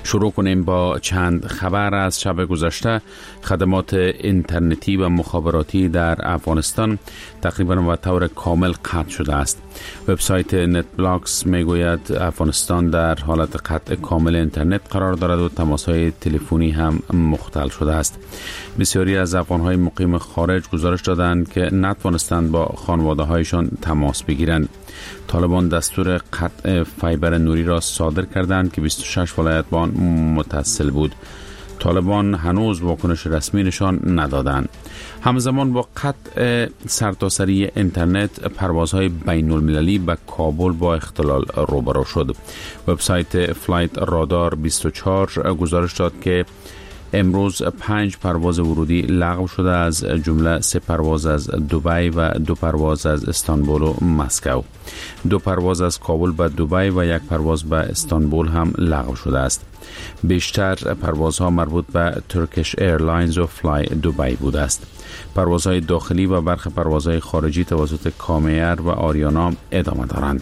شروع کنیم با چند خبر از شب گذشته. خدمات اینترنتی و مخابراتی در افغانستان تقریباً به طور کامل قطع شده است. وبسایت نت بلاکس میگوید افغانستان در حالت قطع کامل اینترنت قرار دارد و تماس‌های تلفنی هم مختل شده است. بسیاری از افغان‌های مقیم خارج گزارش دادند که نتوانستند با خانواده‌هایشان تماس بگیرند. طالبان دستور قطع فایبر نوری را صادر کردند که 26 ولایت با آن متصل بود. طالبان هنوز واکنش رسمی نشان ندادند. همزمان با قطع سرتاسری اینترنت، پروازهای بین المللی به کابل با اختلال روبرو شد. وبسایت فلایت رادار 24 گزارش داد که امروز 5 پرواز ورودی لغو شده، از جمله 3 پرواز از دبی و 2 پرواز از استانبول و مسکو. 2 پرواز از کابل به دبی و 1 پرواز به استانبول هم لغو شده است. بیشتر پروازها مربوط به ترکیش ایرلاینز و فلای دبی بوده است. پروازهای داخلی و برخی پروازهای خارجی توسط کامیر و آریانا ادامه دارند.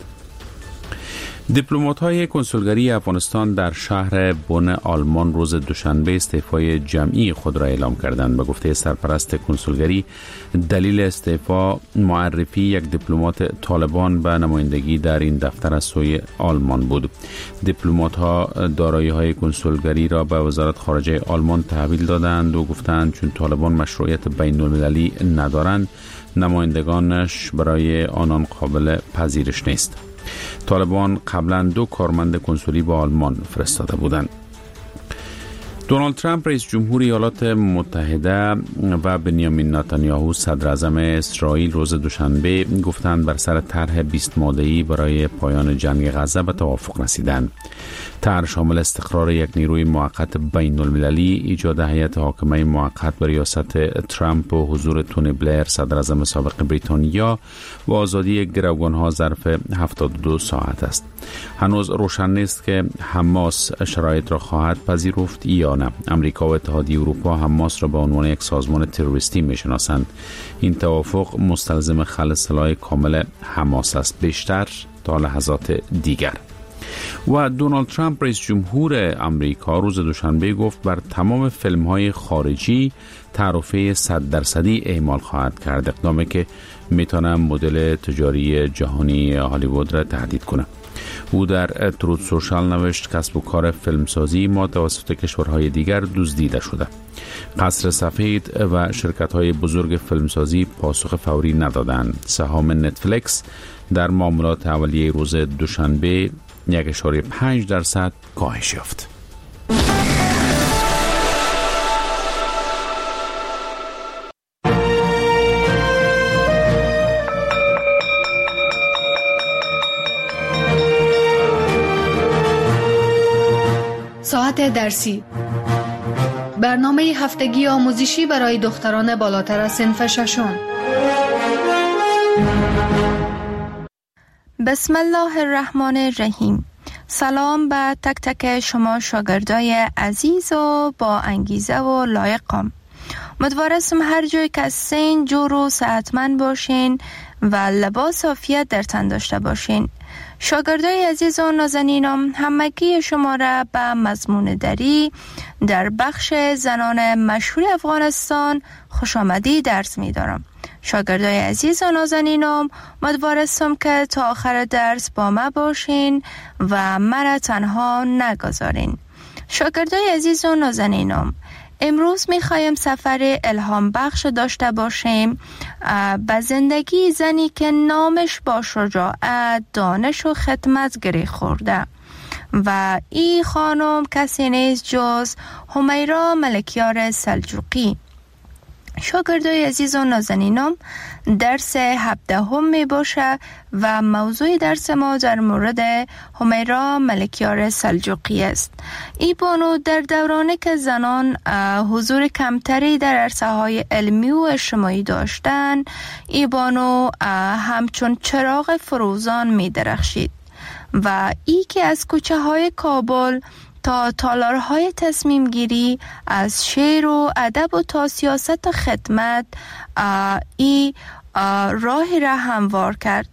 دیپلمات‌های کنسولگری افغانستان در شهر بن آلمان روز دوشنبه استعفای جمعی خود را اعلام کردند. به گفته سرپرست کنسولگری، دلیل استعفا معرفی یک دیپلمات طالبان به نمایندگی در این دفتر از سوی آلمان بود. دیپلمات‌ها دارایی‌های کنسولگری را به وزارت خارجه آلمان تحویل دادند و گفتند چون طالبان مشروعیت بین‌المللی ندارند، نمایندگانش برای آنان قابل پذیرش نیست. طالبان قبلا 2 کارمند کنسولی به آلمان فرستاده بودند. دونالد ترامپ رئیس جمهور ایالات متحده و بنیامین نتانیاهو صدر اعظم اسرائیل روز دوشنبه گفتند بر سر طرح 20 ماده‌ای برای پایان جنگ غزه به توافق رسیدند. طرح شامل استقرار یک نیروی موقت بین المللی، ایجاد هیئت حاکمه موقت به ریاست ترامپ و حضور تونی بلیر صدر اعظم سابق بریتانیا و آزادی گروگان‌ها ظرف 72 ساعت است. هنوز روشن نیست که حماس شرایط را خواهد پذیرفت یا نه. امریکا و اتحادیه اروپا حماس را به عنوان یک سازمان تروریستی میشناسند. این توافق مستلزم خلع سلاح کامل حماس است، بیشتر تا لحظات دیگر. و دونالد ترامپ رئیس جمهور امریکا روز دوشنبه گفت بر تمام فیلم‌های خارجی تعرفه 100% اعمال خواهد کرد، اقدامی که میتونه مدل تجاری جهانی هالیوود را تهدید کنه. او در تروت سوشال نوشت کسب و کار فیلمسازی ما توسط کشورهای دیگر دزدیده شده. قصر سفید و شرکت‌های بزرگ فیلمسازی پاسخ فوری ندادند. سهام نتفلیکس در معاملات اولیه روز دوشنبه 1.5% کاهش یافت. ساعت درسی، برنامه هفتگی آموزشی برای دختران بالاتر از صنف ششم. بسم الله الرحمن الرحیم. سلام به تک تک شما شاگردای عزیز و با انگیزه و لایقم. امیدوارم هر جای که هستین جور و صحتمند باشین و لباس عافیت در تن داشته باشین. شاگردای عزیز و نازنینم، همگی شما را به مضمون دری در بخش زنان مشهور افغانستان خوش آمدی درس می دارم. شاگردای عزیز و نازنینم، امیدوارم که تا آخر درس با ما باشین و مرا تنها نگذارین. شاگردای عزیز و نازنینم، امروز میخوایم سفر الهام بخش داشته باشیم به زندگی زنی که نامش با شجاعت، دانش و خدمت گره خورده و این خانم کسی نیست جز همیرا ملکیار سلجوقی. شاگردای عزیز و نازنینم، درس 17 می باشه و موضوع درس ما در مورد همیرا ملکیار سلجوقی است. این بانو در دورانی که زنان حضور کمتری در عرصه‌های علمی و اجتماعی داشتن، این بانو همچون چراغ فروزان می درخشید و ای که از کوچه های کابل تا تالارهای تصمیم گیری، از شعر و ادب و تا سیاست و خدمت، ای راهی را هموار کرد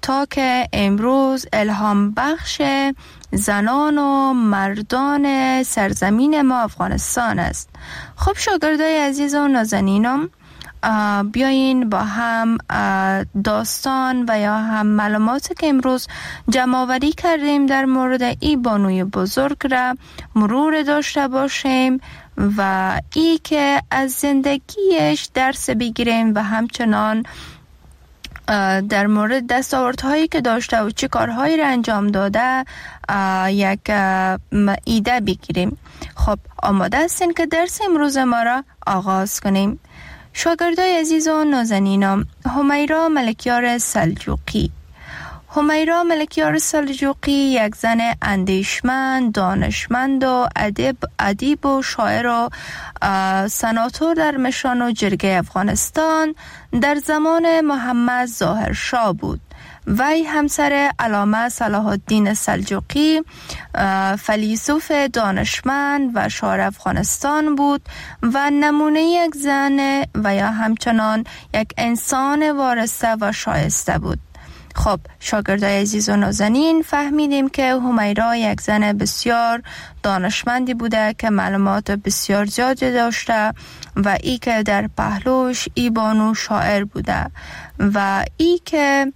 تا که امروز الهام بخش زنان و مردان سرزمین ما افغانستان است. خب شاگردای عزیز و نازنینم، بیاین با هم داستان و یا هم معلوماتی که امروز جمع آوری کردیم در مورد این بانوی بزرگ را مرور داشته باشیم و ای که از زندگیش درس بگیریم و همچنان در مورد دستاوردهایی که داشته و چه کارهایی را انجام داده یک ایده بگیریم. خب آماده هستین که درس امروز ما را آغاز کنیم؟ شاگردای عزیز و نازنینم، همیرا ملکیار سلجوقی. همیرا ملکیار سلجوقی یک زن اندیشمند، دانشمند و ادیب و شاعر و سناتور در مشران و جرگه افغانستان در زمان محمد ظاهر شاه بود. وی همسر علامه صلاح الدین سلجوقی فیلسوف دانشمند و شاعر افغانستان بود و نمونه یک زن و یا همچنان یک انسان وارسته و شایسته بود. خب شاگردای عزیز و نازنین، فهمیدیم که همیرا یک زن بسیار دانشمندی بوده که معلومات بسیار زیادی داشته و ای که در پهلوش ای بانو شاعر بوده و ای که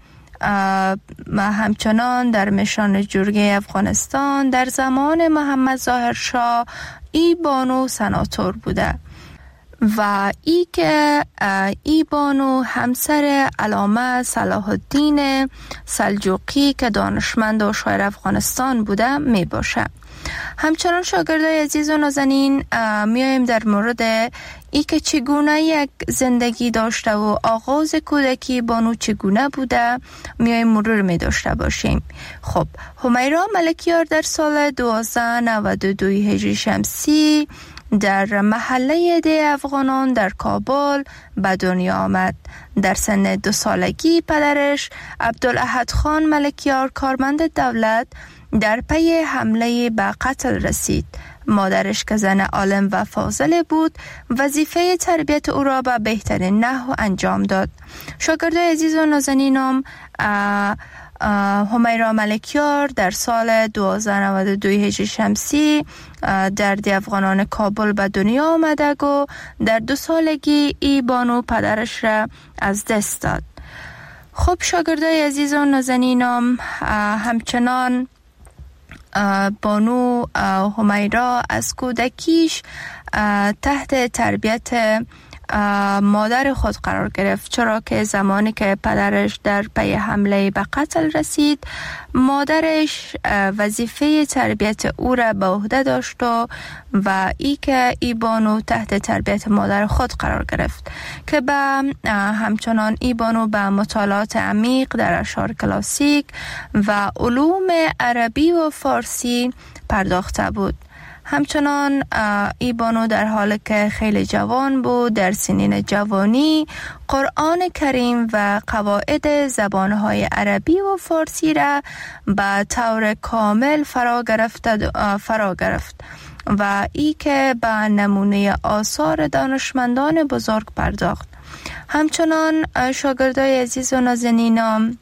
همچنان در مشران جرگه افغانستان در زمان محمد ظاهر شاه ای بانو سناتور بوده و ای که ای بانو همسر علامه صلاح الدین سلجوقی که دانشمند و شاعر افغانستان بوده می باشه. همچنان شاگردای عزیز و نازنین، میایم در مورد ای که چگونه یک زندگی داشته و آغاز کودکی بانو چگونه بوده میایم مرور می داشته باشیم. خب همیرا ملکیار در سال 1292 هجری شمسی در محله ده افغانان در کابل به دنیا آمد. در سن 2 سالگی پدرش عبدالاحد خان ملکیار کارمند دولت در پی حمله به قتل رسید. مادرش که زن عالم و فاضل بود وظیفه تربیت او را به بهترین نحو انجام داد. شاگردای عزیز و نازنینم، همیرا ملکیار در سال 1292 هجری شمسی در دی افغانان کابل به دنیا آمده و در 2 سالگی ای بانو پدرش را از دست داد. خب شاگردای عزیز و نازنینم، همچنان بانو همیرا از کودکیش تحت تربیت مادر خود قرار گرفت، چرا که زمانی که پدرش در پی حمله به قتل رسید مادرش وظیفه تربیت او را به عهده داشت و ای که ای بانو تحت تربیت مادر خود قرار گرفت که همچنان ای بانو به مطالعات عمیق در اشعار کلاسیک و علوم عربی و فارسی پرداخته بود. همچنان ای بانو در حالی که خیلی جوان بود در سنین جوانی قرآن کریم و قواعد زبانهای عربی و فارسی را به طور کامل فرا گرفت و ای که به نمونه آثار دانشمندان بزرگ پرداخت. همچنان شاگردای عزیز و نازنینم،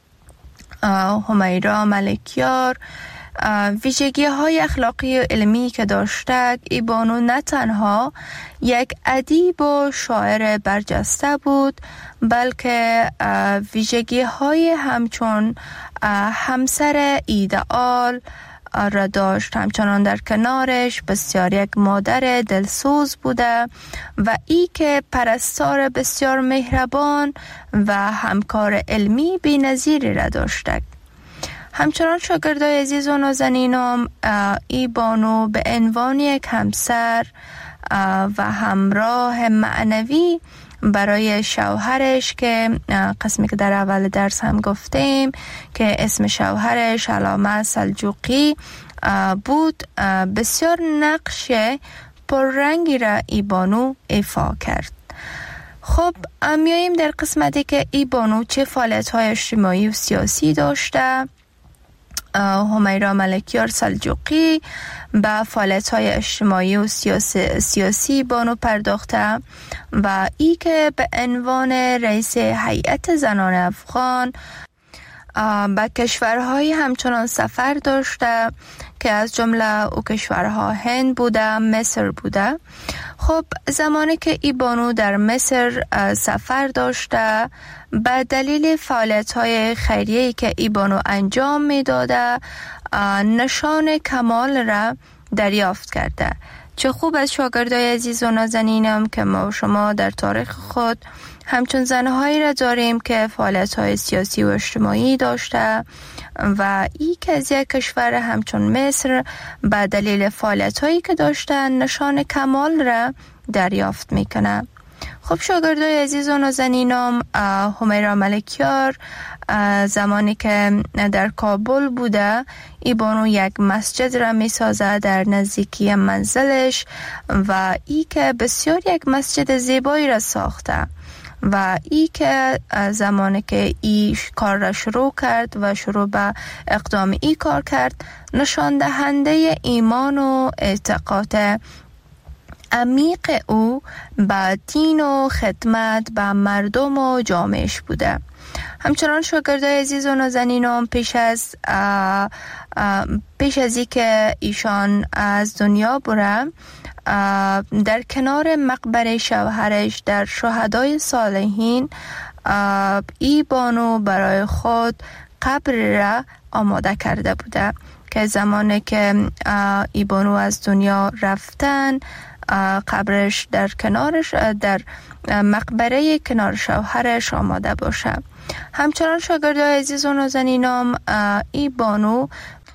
همیرا ملکیار ویژگی های اخلاقی و علمی که داشته، ای بانو نه تنها یک ادیب و شاعر برجسته بود بلکه ویژگی های همچون همسر ایدئال را داشت. همچنان در کنارش بسیار یک مادر دلسوز بوده و ای که پرستار بسیار مهربان و همکار علمی بی‌نظیری را داشته. همچنان شاگردای عزیز و نازنینم، ای بانو به عنوان یک همسر و همراه معنوی برای شوهرش که قسمی که در اول درس هم گفتیم که اسم شوهرش علامه سلجوقی بود، بسیار نقش پررنگی را ای بانو ایفا کرد. خب میاییم در قسمتی که ای بانو چه فعالیت‌های اجتماعی و سیاسی داشته. همیرا ملکیار سلجوقی به فعالیت‌های اجتماعی و سیاسی بانو پرداخته و ای که به عنوان رئیس هیئت زنان افغان به کشورهای همچنان سفر داشته که از جمله او کشورها هند بوده، مصر بوده. خب زمانی که ای بانو در مصر سفر داشته، به دلیل فعالیت‌های خیریه‌ای که ای بانو انجام می‌داده نشان کمال را دریافت کرده. چه خوب از شاگردای عزیز و نازنینم که ما و شما در تاریخ خود همچون زنهایی را داریم که فعالیت‌های سیاسی و اجتماعی داشته و ای که از یک کشور همچون مصر به دلیل فعالیت‌هایی که داشته نشان کمال را دریافت میکنه. خب شاگردای عزیز و نازنینم، همیرا ملکیار زمانی که در کابل بوده، ای بانو یک مسجد را می سازه در نزدیکی منزلش و ای که بسیار یک مسجد زیبایی را ساخته و ای که زمانی که ای کار را شروع کرد و شروع به اقدام ای کار کرد نشان دهنده ایمان و اعتقاد عمیق او به دین و خدمت به مردم و جامعهش بوده. همچنان شاگردای عزیز و نازنینم پیش از ای که ایشان از دنیا بره، در کنار مقبره شوهرش در شهدای صالحین ای بانو برای خود قبر را آماده کرده بوده که زمانی که ای بانو از دنیا رفتن قبرش در کنارش در مقبره کنار شوهرش آماده باشه. همچنان شاگردای عزیز و نازنینم، ای بانو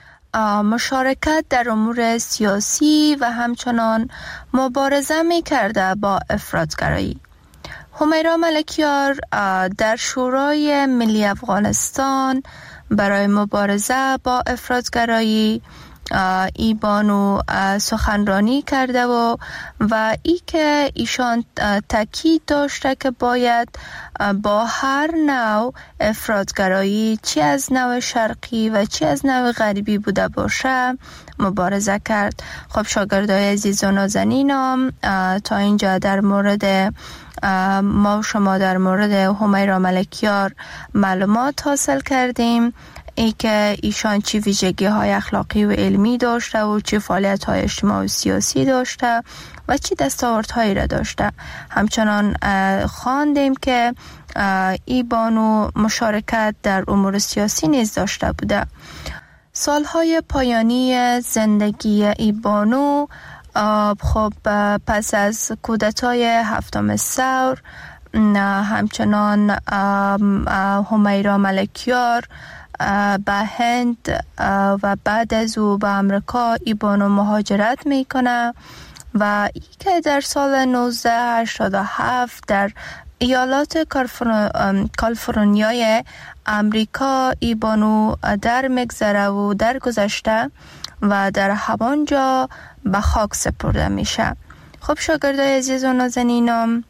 مشارکت در امور سیاسی و همچنان مبارزه می کرده با افراطگرایی. همیرا ملکیار در شورای ملی افغانستان برای مبارزه با افراطگرایی ای بانو سخنرانی کرده و ای که ایشان تاکید داشته که باید با هر نوع افراطگرایی، چی از نوع شرقی و چی از نوع غربی بوده باشه، مبارزه کرد. خب شاگردای عزیز و نازنینم، تا اینجا در مورد ما شما در مورد همیرا ملکیار معلومات حاصل کردیم، ای که ایشان چی ویژگی های اخلاقی و علمی داشته و چی فعالیت های اجتماعی و سیاسی داشته و چی دستاوردهایی را داشته. همچنان خواندیم که ای بانو مشارکت در امور سیاسی نیز داشته بوده. سالهای پایانی زندگی ای بانو، خب پس از کودتای 7 ثور، همچنان همیرا ملکیار به هند و بعد از او به امریکا ای بانو مهاجرت میکنه و ای که در سال 1987 در ایالات کالیفرنیای امریکا ای بانو در مگذره و در گذشته و در همانجا به خاک سپرده میشه. خب شاگردای عزیز و نازنینم،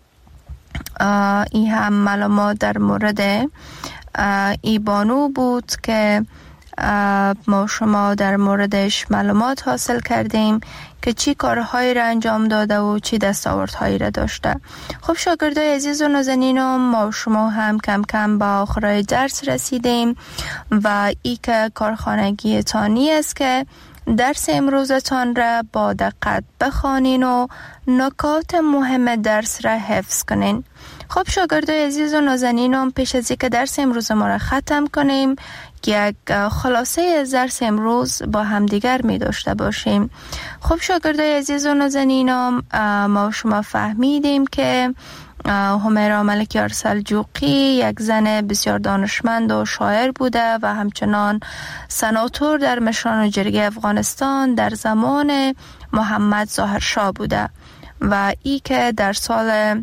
این هم معلومات در مورد ای بانو بود که ما شما در موردش معلومات حاصل کردیم که چی کارهایی را انجام داده و چی دستاوردهایی را داشته. خب شاگردای عزیز و نازنینم، ما شما هم کم کم با آخرای درس رسیدیم و ای که کارخانگی تانی است که درس امروزتان را با دقت بخوانین و نکات مهم درس را حفظ کنین. خب شاگردای عزیز و نازنینم، پیش از اینکه درس امروز ما را ختم کنیم، یک خلاصه از درس امروز با همدیگر می داشته باشیم. خب شاگردای عزیز و نازنینم، ما شما فهمیدیم که همیرا ملکیار سلجوقی یک زن بسیار دانشمند و شاعر بوده و همچنان سناتور در مشران و جرگه افغانستان در زمان محمد ظاهرشاه بوده و ای که در سال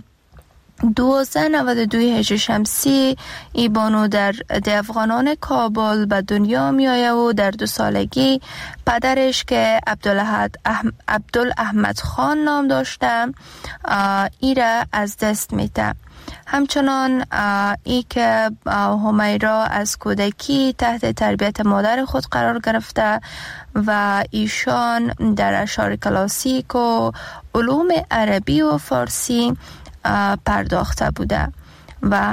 1292 هجری شمسی ای بانو در افغانان کابل به دنیا می آید و در 2 سالگی پدرش که عبدالاحمد خان نام داشته ای را از دست میده. همچنان ای که همیرا از کودکی تحت تربیت مادر خود قرار گرفته و ایشان در اشعار کلاسیک و علوم عربی و فارسی پرداخته بوده و